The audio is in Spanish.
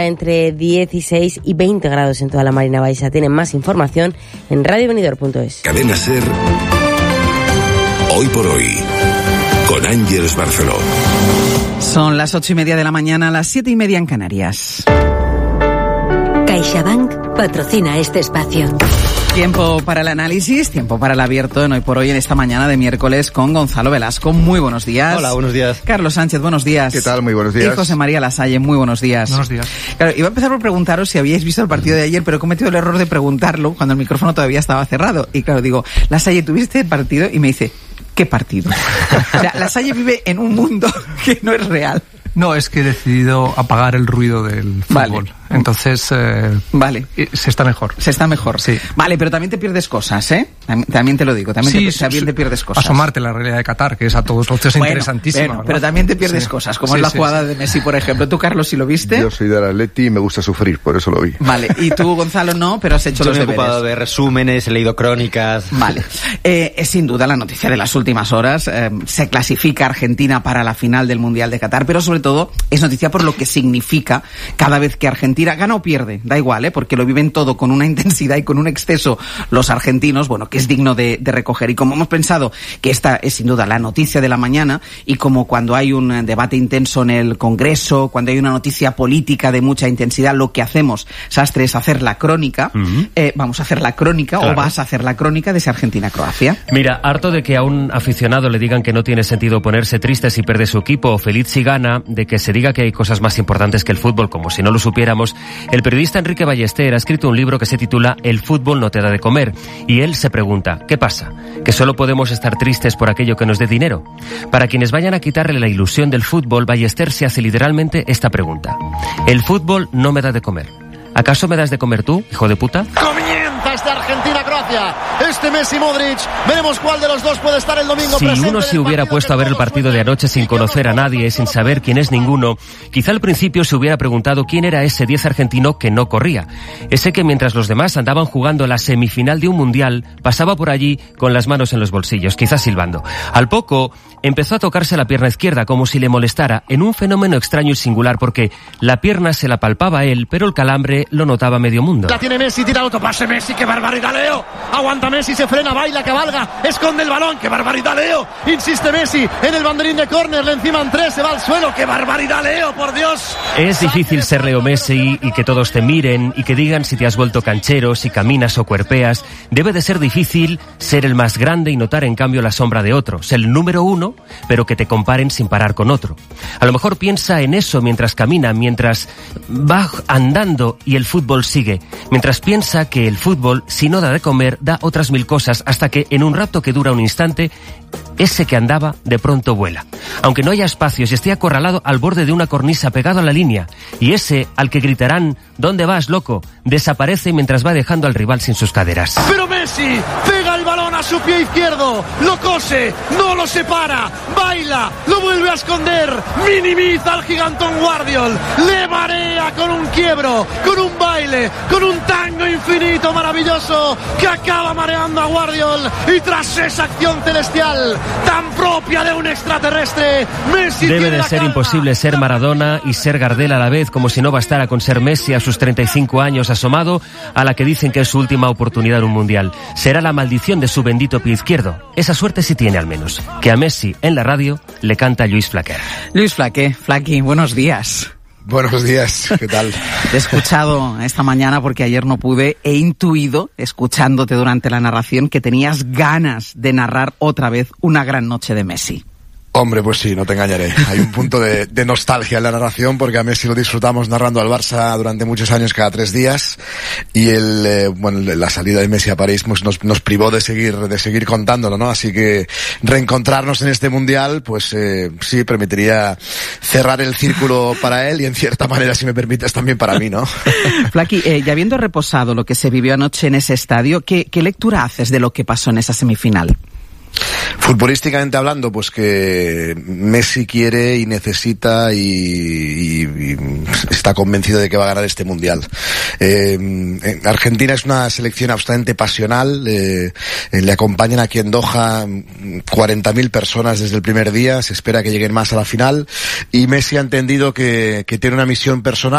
entre 16 y 20 grados en toda la Marina Baixa. Tienen más información en radiobenidorm.es. Cadena SER, Hoy por Hoy, con Ángeles Barceló. Son las 8:30 de la mañana, las 7:30 en Canarias. CaixaBank patrocina este espacio. Tiempo para el análisis, tiempo para el abierto en Hoy por Hoy en esta mañana de miércoles con Gonzalo Velasco. Muy buenos días. Hola, buenos días. Carlos Sánchez, buenos días. ¿Qué tal? Muy buenos días. Y José María Lasalle, muy buenos días. Buenos días. Claro, iba a empezar por preguntaros si habíais visto el partido de ayer, pero he cometido el error de preguntarlo cuando el micrófono todavía estaba cerrado. Y claro, digo, Lasalle, ¿tuviste el partido? Y me dice, ¿qué partido? O sea, Lasalle vive en un mundo que no es real. No, es que he decidido apagar el ruido del fútbol. Vale. Entonces, vale. Se está mejor. Se está mejor. Sí. Vale, pero también te pierdes cosas, ¿eh? También te lo digo. También te pierdes cosas. Asomarte la realidad de Qatar, que es a todos los interesantísima. Bueno, pero también te pierdes cosas, como es la jugada de Messi, por ejemplo. ¿Tú, Carlos, si lo viste? Yo soy del Atleti y me gusta sufrir, por eso lo vi. Vale, y tú, Gonzalo, no, pero has hecho los deberes. Yo me he ocupado de resúmenes, he leído crónicas. Vale. Es sin duda la noticia de las últimas horas. Se clasifica Argentina para la final del Mundial de Qatar, pero sobre todo es noticia por lo que significa cada vez que Argentina gana o pierde, da igual, porque lo viven todo con una intensidad y con un exceso los argentinos, bueno, que es digno de recoger. Y como hemos pensado que esta es sin duda la noticia de la mañana, y como cuando hay un debate intenso en el Congreso, cuando hay una noticia política de mucha intensidad, lo que hacemos, Sastre, es hacer la crónica. Vamos a hacer la crónica, claro. O vas a hacer la crónica de esa Argentina-Croacia. Mira, harto de que a un aficionado le digan que no tiene sentido ponerse triste si pierde su equipo o feliz si gana, de que se diga que hay cosas más importantes que el fútbol, como si no lo supiéramos, el periodista Enrique Ballester ha escrito un libro que se titula El fútbol no te da de comer, y él se pregunta, ¿qué pasa? ¿Que solo podemos estar tristes por aquello que nos dé dinero? Para quienes vayan a quitarle la ilusión del fútbol, Ballester se hace literalmente esta pregunta: ¿el fútbol no me da de comer? ¿Acaso me das de comer tú, hijo de puta? Comienza esta Argentina-Croacia, este Messi-Modric, veremos cuál de los dos puede estar el domingo si presente. Si uno se hubiera puesto a ver el partido de anoche sin conocer a nadie, sin saber quién es ninguno, quizá al principio se hubiera preguntado quién era ese 10 argentino que no corría, ese que mientras los demás andaban jugando la semifinal de un mundial, pasaba por allí con las manos en los bolsillos, quizás silbando. Al poco empezó a tocarse la pierna izquierda como si le molestara, en un fenómeno extraño y singular, porque la pierna se la palpaba él, pero el calambre lo notaba medio mundo. La tiene Messi, tira el autopase Messi, qué barbaridad, Leo. Aguanta Messi, se frena, baila, cabalga, esconde el balón, qué barbaridad, Leo. Insiste Messi en el banderín de córner, le enciman tres, se va al suelo, qué barbaridad, Leo, por Dios. Es difícil ser Leo Messi y que todos te miren y que digan si te has vuelto canchero, si caminas o cuerpeas. Debe de ser difícil ser el más grande y notar en cambio la sombra de otro, ser el número uno, pero que te comparen sin parar con otro. A lo mejor piensa en eso mientras camina, mientras va andando y el fútbol sigue, mientras piensa que el fútbol, si no da de comer, da otras mil cosas, hasta que en un rapto que dura un instante, ese que andaba de pronto vuela. Aunque no haya espacios y esté acorralado al borde de una cornisa pegado a la línea, y ese al que gritarán ¿dónde vas, loco?, desaparece mientras va dejando al rival sin sus caderas. Pero Messi pega el balón a su pie izquierdo, lo cose, no lo separa, baila, lo vuelve a esconder, minimiza al gigantón Guardiol, le marea con un quiebro, con un baile, con un tango infinito maravilloso que acaba mareando a Guardiol, y tras esa acción celestial tan propia de un extraterrestre, Messi debe de ser imposible ser Maradona y ser Gardel a la vez, como si no bastara con ser Messi a sus 35 años asomado a la que dicen que es su última oportunidad en un mundial. Será la maldición de su bendito pie izquierdo. Esa suerte sí tiene al menos, que a Messi en la radio le canta Lluís Flaquer. Lluís Flaquer, Flaqui, buenos días. Buenos días, ¿qué tal? Te he escuchado esta mañana porque ayer no pude, he intuido, escuchándote durante la narración, que tenías ganas de narrar otra vez una gran noche de Messi. Hombre, pues sí, no te engañaré. Hay un punto de nostalgia en la narración, porque a Messi lo disfrutamos narrando al Barça durante muchos años, cada 3 días, y la salida de Messi a París pues nos privó de seguir contándolo, ¿no? Así que reencontrarnos en este mundial, pues sí, permitiría cerrar el círculo para él y en cierta manera, si me permites, también para mí, ¿no? Flaqui, ya habiendo reposado lo que se vivió anoche en ese estadio, ¿qué lectura haces de lo que pasó en esa semifinal? Futbolísticamente hablando, pues que Messi quiere y necesita y está convencido de que va a ganar este mundial. Argentina es una selección absolutamente pasional, le acompañan aquí en Doha 40.000 personas desde el primer día, se espera que lleguen más a la final, y Messi ha entendido que tiene una misión personal